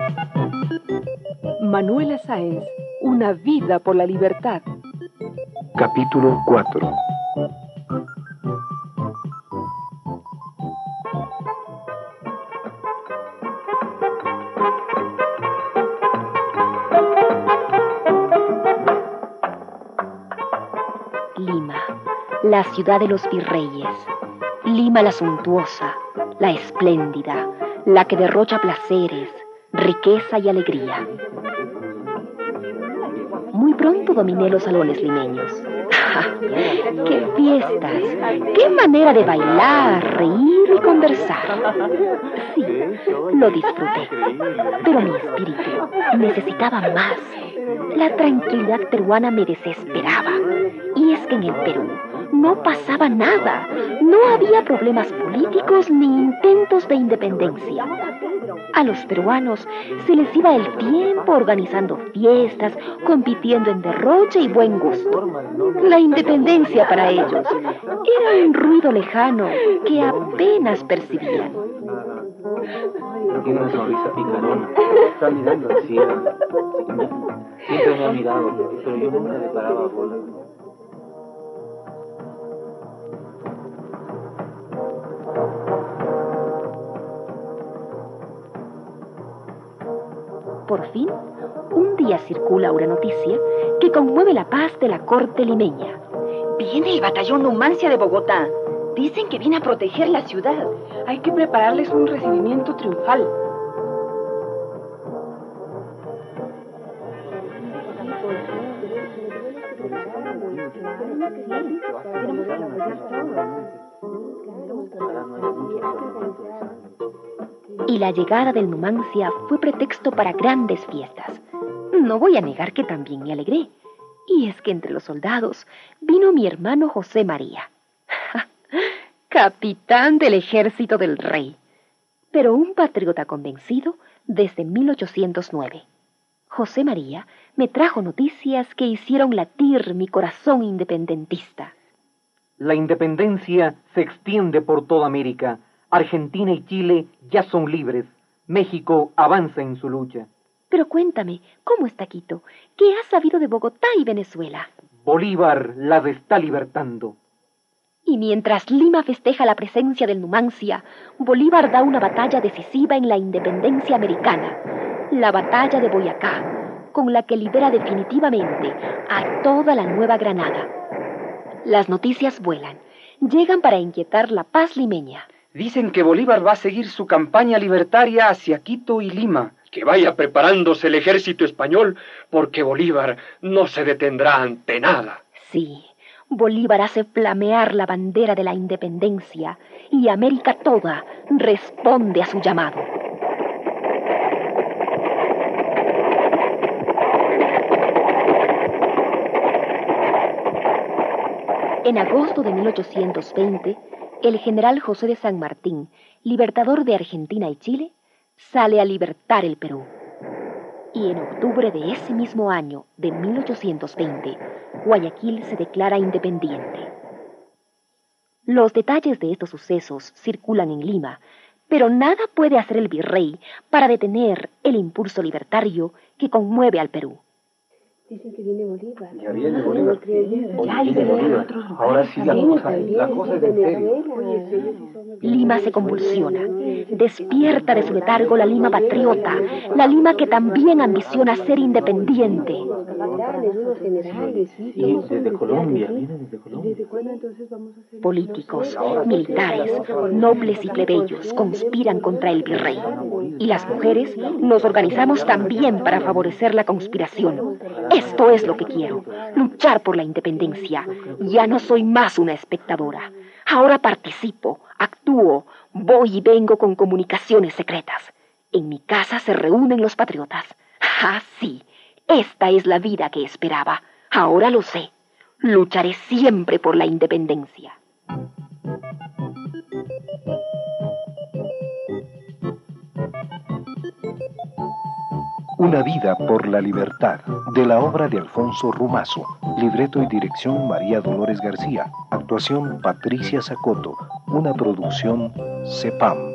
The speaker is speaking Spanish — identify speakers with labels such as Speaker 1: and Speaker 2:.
Speaker 1: Manuela Sáenz, Una vida por la libertad.
Speaker 2: Capítulo 4.
Speaker 3: Lima, la ciudad de los virreyes. Lima la suntuosa, la espléndida, la que derrocha placeres, riqueza y alegría. Muy pronto dominé los salones limeños. ¡Qué fiestas! ¡Qué manera de bailar, reír y conversar! Sí, lo disfruté, pero mi espíritu necesitaba más. La tranquilidad peruana me desesperaba. Y es que en el Perú no pasaba nada. No había problemas políticos ni intentos de independencia. A los peruanos se les iba el tiempo organizando fiestas, compitiendo en derroche y buen gusto. La independencia para ellos era un ruido lejano que apenas percibían.
Speaker 4: Tiene una sonrisa picarona. Está mirando al cielo. Siempre me ha mirado, pero yo nunca le paraba bola.
Speaker 3: Por fin, un día circula una noticia que conmueve la paz de la corte limeña.
Speaker 5: Viene el batallón Numancia de Bogotá. Dicen que viene a proteger la ciudad.
Speaker 1: Hay que prepararles un recibimiento triunfal.
Speaker 3: Y la llegada del Numancia fue pretexto para grandes fiestas. No voy a negar que también me alegré. Y es que entre los soldados vino mi hermano José María, capitán del ejército del rey, pero un patriota convencido desde 1809. José María me trajo noticias que hicieron latir mi corazón independentista.
Speaker 6: La independencia se extiende por toda América. Argentina y Chile ya son libres. México avanza en su lucha.
Speaker 3: Pero cuéntame, ¿cómo está Quito? ¿Qué has sabido de Bogotá y Venezuela?
Speaker 6: Bolívar las está libertando.
Speaker 3: Y mientras Lima festeja la presencia del Numancia, Bolívar da una batalla decisiva en la independencia americana, la batalla de Boyacá, con la que libera definitivamente a toda la Nueva Granada. Las noticias vuelan, llegan para inquietar la paz limeña.
Speaker 7: Dicen que Bolívar va a seguir su campaña libertaria hacia Quito y Lima. Que vaya preparándose el ejército español, porque Bolívar no se detendrá ante nada.
Speaker 3: Sí, Bolívar hace flamear la bandera de la independencia y América toda responde a su llamado. En agosto de 1820, el general José de San Martín, libertador de Argentina y Chile, sale a libertar el Perú. Y en octubre de ese mismo año, de 1820, Guayaquil se declara independiente. Los detalles de estos sucesos circulan en Lima, pero nada puede hacer el virrey para detener el impulso libertario que conmueve al Perú.
Speaker 8: Dicen que viene Bolívar.
Speaker 4: Ya viene Bolívar.
Speaker 8: Ya
Speaker 4: viene Bolívar. Ahora sí la cosa es en serio.
Speaker 3: Lima se convulsiona. Despierta de su letargo la Lima patriota, la Lima que también ambiciona ser independiente.
Speaker 4: Sí, desde Colombia, viene desde Colombia.
Speaker 3: Políticos, militares, nobles y plebeyos conspiran contra el virrey. Y las mujeres nos organizamos también para favorecer la conspiración. Esto es lo que quiero, luchar por la independencia. Ya no soy más una espectadora. Ahora participo, actúo, voy y vengo con comunicaciones secretas. En mi casa se reúnen los patriotas. Ah, sí, esta es la vida que esperaba. Ahora lo sé. Lucharé siempre por la independencia.
Speaker 2: Una vida por la libertad, de la obra de Alfonso Rumazo. Libreto y dirección María Dolores García. Actuación Patricia Sacoto. Una producción CEPAM.